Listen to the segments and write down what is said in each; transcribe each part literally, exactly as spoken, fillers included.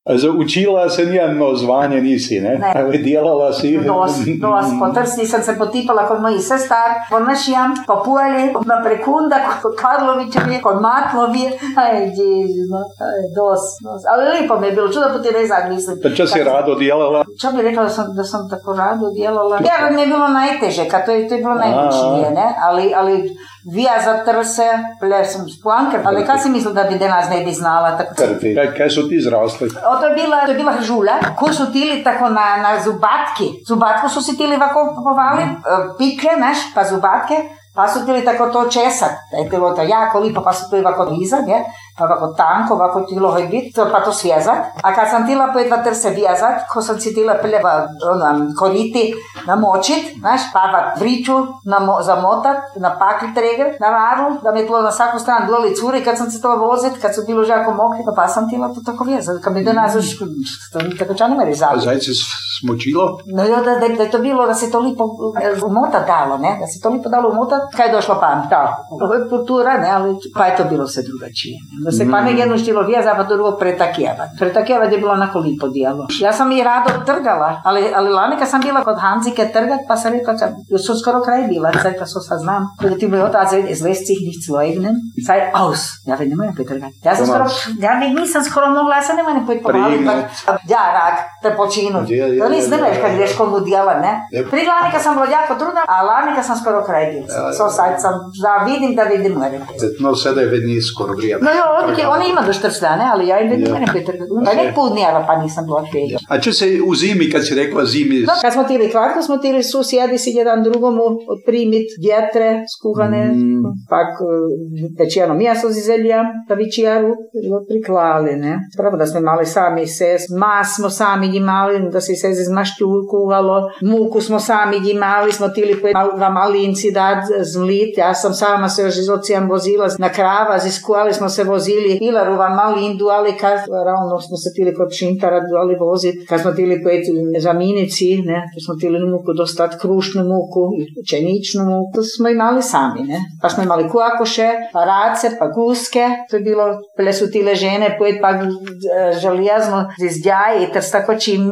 Učila se nijedno zvanje nisi, ne? Ne. Ali djelala si... Dos, dos, po Trsti sam se potipala kod mojih sestar, po Našijam, po Pujalje, na Prekunda, kod Karlovićevje, kod Matlovje, aj, dježno, aj, dos, dos. Ali lipo mi je bilo, čudo puti rezak, mislim. Pa čo si rado djelala? Čo bi rekla da sam, da sam tako rado djelala? Jer mi je bilo najteže, kad to je, to je bilo najmučnije, ne? Ali, ali vija za trse, ple sam spuanker, ali kad si mislila da bi danas ne bi znala? Tako... Kaj, kaj su ti zrasli? O, to je bila, to je bila žulja, ko su tili tako na, na zubatki. Zubatku su si tili ovako povali, mm. pikle, znaš, pa zubatke, pa su tili tako to česat, da je bilo to jako lipo, pa su tili ovako vizat, je, pa ovako tanko, ovako tilo hoj bit, pa to svjezat. A kad sam tila po jedva trse vjezat, ko sam si tila pljeva, ono, koriti, namočit, znaš, pa va vriću namo, zamotat, napakli treger, na varu, da mi je tilo na svaku stranu dloli curi, kad sam se tila vozit, kad su bilo žako mokri, pa sam tila to tako vjezat. Kad mi do nas už, tako ča nema rezali. A zajce smočilo? No jo, da, da, da je to bilo da se to lipo umotat dalo, ne, da se to lipo dalo umotat, kad je došla pamet, ovo je kultura, ne, ali pa je to bilo sve drugačije. Da se mm. pa ne jedno štilo vjeza, pa drugo pretakjevat. Pretakjevat je bilo onako lipo dijelo. Ja sam i rado trgala, ali, ali lani kad sam bila kod Hanzike trgat, pa sam rekla, još su skoro kraj bila, sad pa so saznam, kada ti moj otac es lässt sich nicht leugnen, saj aus. Ja već ne moram pretrgati. Ja sam skoro, ja nisam skoro mogla, ja sam ne moram pojeti pomali, pa ja rak, te počinu. To nis ne mreš kad ideš kod ludjela, ne? Pri lani kad sam bila jako trudna, a lani kad sam skoro kraj bila. So sad sam, da vidim da vidim moram. No sada je već nije skoro vrijeme. No jo, okay, oni ima do četiri dane, ali ja im ne moram pretrgati. Pa nek pudnijela, pa nisam bila kriva. A čo se u zimi, kad si rekla zimi? No, kad smo tili kratko, smo tili susjedi si jedan drugomu primit vjetre, skuhane, mm. pak pečeno mjesto zizelja, pa vičijaru, priklali, ne. Pravo da smo imali sami ses, mas smo sami imali, da se se iz mašću kuhalo, muku smo imali, imali smo tili dva malinci dat zmlit, ja sam sama se još iz ocijam vozila na krava, ziskuali smo se vozili, ilaruva malindu, ali kad ravno smo se tili kod šintara dali vozit, kad smo tili pojeti zaminici, ne, kad smo tili muku dostat krušnu muku, pšeničnu muku, to smo imali sami, ne, pa smo imali kuakoše, pa race, pa guske, to je bilo, pele su tile žene, pojet pa želijazno zdjaj i tako čim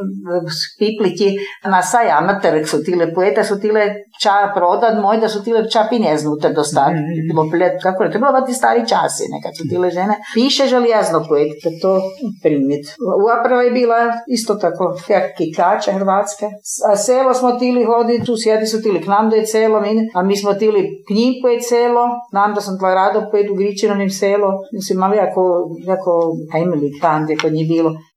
pipliti na sajama, trg su tile pojete, su tile ča prodat moj, da su tile ča pinjeznuter dostat, mm. bilo pele, kako je, to je bilo vati stari časi, nekad su tile žene, piše želijazno pojete, da to primit. Upravo je bila isto tako, jak kikače hrvatske, a selo smo tili hoditi, tu sjedi su tili k nam do je celo, a mi smo tili k njim pojet celo, nam da sam tla rado pojet u Gričinovim selo, mislim, ali jako, jako hajmili tam gdje kod njih bilo.